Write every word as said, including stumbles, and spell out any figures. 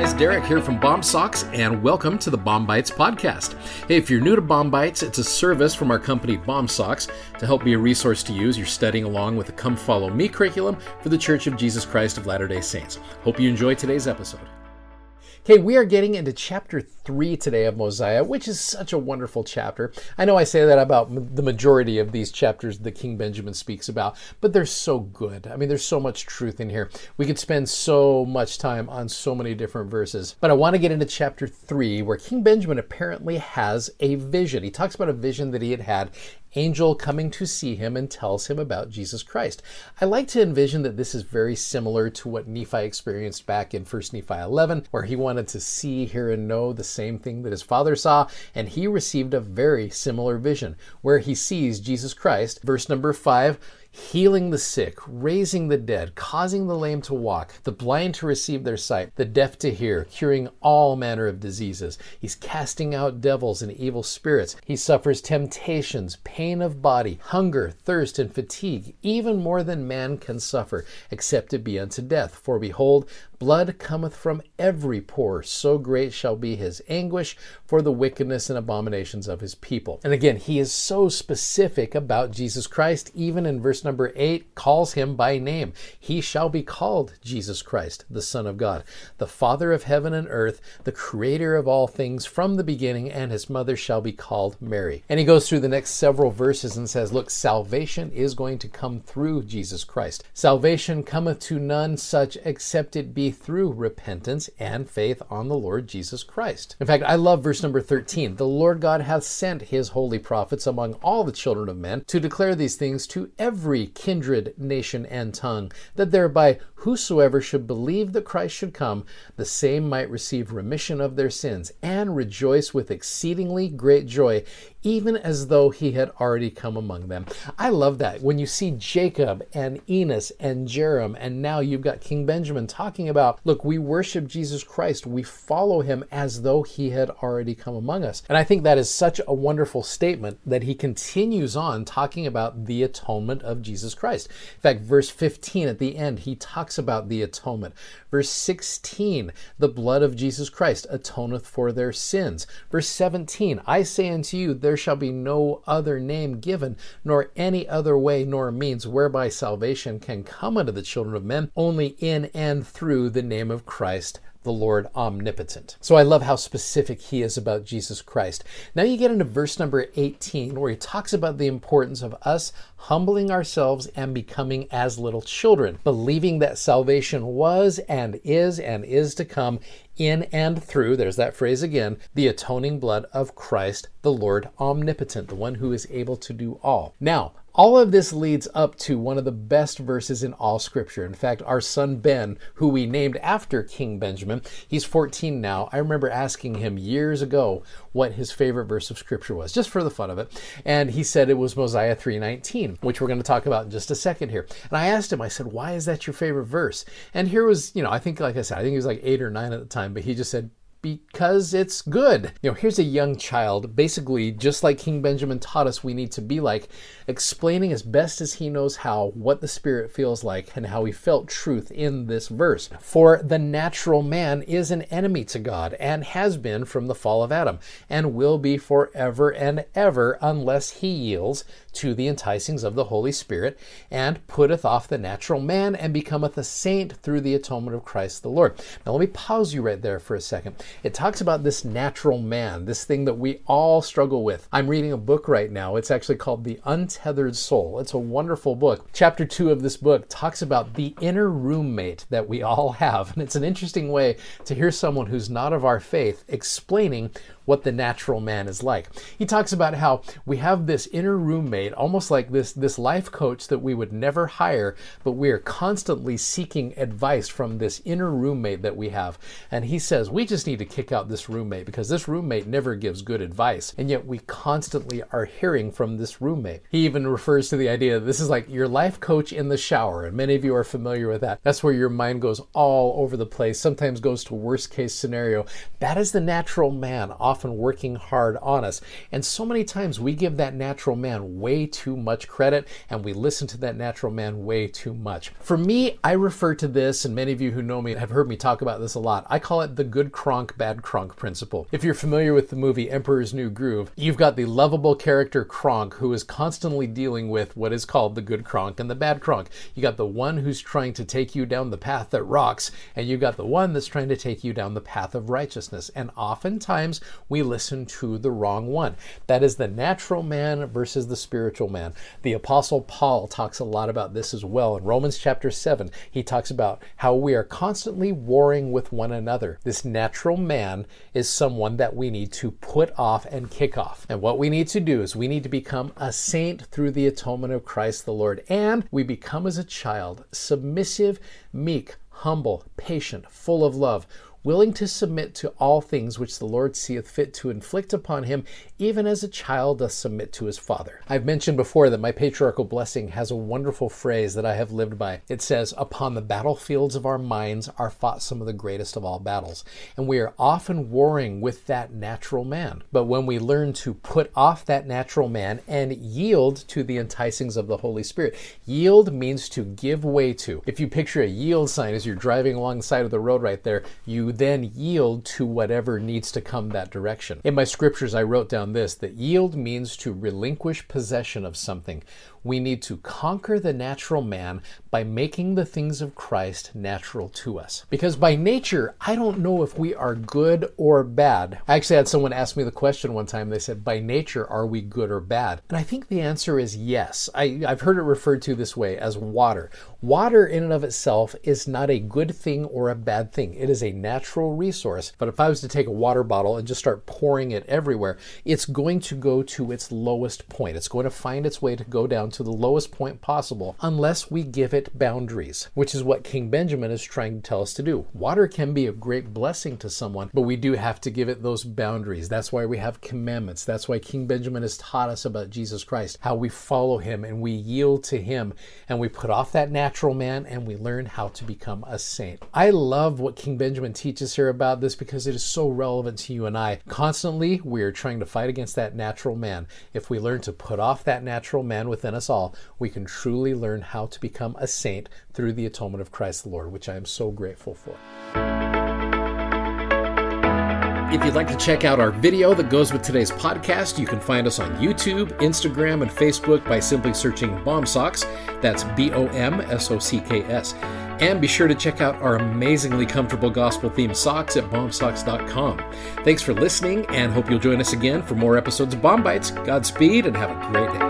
guys, Derek here from Bomb Socks, and welcome to the Bomb Bites podcast. Hey, if you're new to Bomb Bites, it's a service from our company Bomb Socks to help be a resource to use. You're studying along with the Come Follow Me curriculum for the Church of Jesus Christ of Latter-day Saints. Hope you enjoy today's episode. Okay, we are getting into chapter three today of Mosiah, which is such a wonderful chapter. I know I say that about m- the majority of these chapters that King Benjamin speaks about, but they're so good. I mean, there's so much truth in here. We could spend so much time on so many different verses. But I want to get into chapter three, where King Benjamin apparently has a vision. He talks about a vision that he had had, angel coming to see him and tells him about Jesus Christ. I like to envision that this is very similar to what Nephi experienced back in First Nephi eleven, where he wanted to see, hear, and know the same thing that his father saw, and he received a very similar vision, where he sees Jesus Christ. Verse number five, healing the sick, raising the dead, causing the lame to walk, the blind to receive their sight, the deaf to hear, curing all manner of diseases. He's casting out devils and evil spirits. He suffers temptations, pain of body, hunger, thirst, and fatigue, even more than man can suffer, except it be unto death. For behold, blood cometh from every pore, so great shall be his anguish for the wickedness and abominations of his people. And again, he is so specific about Jesus Christ, even in verse number eight, calls him by name. He shall be called Jesus Christ, the Son of God, the Father of heaven and earth, the creator of all things from the beginning, and his mother shall be called Mary. And he goes through the next several verses and says, look, salvation is going to come through Jesus Christ. Salvation cometh to none such except it be through repentance and faith on the Lord Jesus Christ. In fact, I love verse number thirteen. The Lord God hath sent his holy prophets among all the children of men to declare these things to every kindred, nation, and tongue, that thereby whosoever should believe that Christ should come, the same might receive remission of their sins and rejoice with exceedingly great joy, even as though he had already come among them. I love that. When you see Jacob and Enos and Jerem, and now you've got King Benjamin talking about, look, we worship Jesus Christ. We follow him as though he had already come among us. And I think that is such a wonderful statement that he continues on talking about the atonement of Jesus Christ. In fact, verse fifteen at the end, he talks about the atonement. Verse sixteen, the blood of Jesus Christ atoneth for their sins. Verse seventeen, I say unto you, there shall be no other name given, nor any other way nor means whereby salvation can come unto the children of men, only in and through the name of Christ, the Lord omnipotent. So I love how specific he is about Jesus Christ. Now you get into verse number eighteen, where he talks about the importance of us humbling ourselves and becoming as little children, believing that salvation was and is and is to come in and through, there's that phrase again, the atoning blood of Christ, the Lord omnipotent, the one who is able to do all. Now, all of this leads up to one of the best verses in all Scripture. In fact, our son Ben, who we named after King Benjamin, he's fourteen now. I remember asking him years ago what his favorite verse of Scripture was, just for the fun of it. And he said it was Mosiah three nineteen, which we're going to talk about in just a second here. And I asked him, I said, why is that your favorite verse? And here was, you know, I think, like I said, I think he was like eight or nine at the time, but he just said, because it's good. You know, here's a young child, basically just like King Benjamin taught us we need to be like, explaining as best as he knows how what the Spirit feels like and how he felt truth in this verse. For the natural man is an enemy to God and has been from the fall of Adam and will be forever and ever unless he yields to the enticings of the Holy Spirit and putteth off the natural man and becometh a saint through the atonement of Christ the Lord. Now let me pause you right there for a second. It talks about this natural man, this thing that we all struggle with. I'm reading a book right now. It's actually called The Untethered Soul. It's a wonderful book. Chapter two of this book talks about the inner roommate that we all have. And it's an interesting way to hear someone who's not of our faith explaining what the natural man is like. He talks about how we have this inner roommate, almost like this, this life coach that we would never hire, but we are constantly seeking advice from this inner roommate that we have. And he says, we just need to kick out this roommate because this roommate never gives good advice. And yet we constantly are hearing from this roommate. He even refers to the idea that this is like your life coach in the shower. And many of you are familiar with that. That's where your mind goes all over the place, sometimes goes to worst case scenario. That is the natural man. Often often working hard on us. And so many times we give that natural man way too much credit, and we listen to that natural man way too much. For me, I refer to this, and many of you who know me have heard me talk about this a lot, I call it the good Kronk, bad Kronk principle. If you're familiar with the movie Emperor's New Groove, you've got the lovable character Kronk who is constantly dealing with what is called the good Kronk and the bad Kronk. You got the one who's trying to take you down the path that rocks, and you got the one that's trying to take you down the path of righteousness. And oftentimes we listen to the wrong one. That is the natural man versus the spiritual man. The Apostle Paul talks a lot about this as well. In Romans chapter seven, he talks about how we are constantly warring with one another. This natural man is someone that we need to put off and kick off. And what we need to do is we need to become a saint through the atonement of Christ the Lord. And we become as a child, submissive, meek, humble, patient, full of love, willing to submit to all things which the Lord seeth fit to inflict upon him, even as a child doth submit to his father. I've mentioned before that my patriarchal blessing has a wonderful phrase that I have lived by. It says, upon the battlefields of our minds are fought some of the greatest of all battles. And we are often warring with that natural man. But when we learn to put off that natural man and yield to the enticings of the Holy Spirit, yield means to give way to. If you picture a yield sign as you're driving along the side of the road right there, you then yield to whatever needs to come that direction. In my scriptures, I wrote down this, that yield means to relinquish possession of something. We need to conquer the natural man by making the things of Christ natural to us. Because by nature, I don't know if we are good or bad. I actually had someone ask me the question one time. They said, by nature, are we good or bad? And I think the answer is yes. I, I've heard it referred to this way as water. Water in and of itself is not a good thing or a bad thing. It is a natural resource. But if I was to take a water bottle and just start pouring it everywhere, it's going to go to its lowest point. It's going to find its way to go down to the lowest point possible unless we give it boundaries, which is what King Benjamin is trying to tell us to do. Water can be a great blessing to someone, but we do have to give it those boundaries. That's why we have commandments. That's why King Benjamin has taught us about Jesus Christ, how we follow him and we yield to him and we put off that natural man and we learn how to become a saint. I love what King Benjamin teaches here about this because it is so relevant to you and I. Constantly, we are trying to fight against that natural man. If we learn to put off that natural man within us all, we can truly learn how to become a saint through the atonement of Christ the Lord, which I am so grateful for. If you'd like to check out our video that goes with today's podcast, you can find us on YouTube, Instagram, and Facebook by simply searching BOMSOCKS. That's B O M S O C K S. And be sure to check out our amazingly comfortable gospel-themed socks at bomb socks dot com. Thanks for listening, and hope you'll join us again for more episodes of Bomb Bites. Godspeed, and have a great day.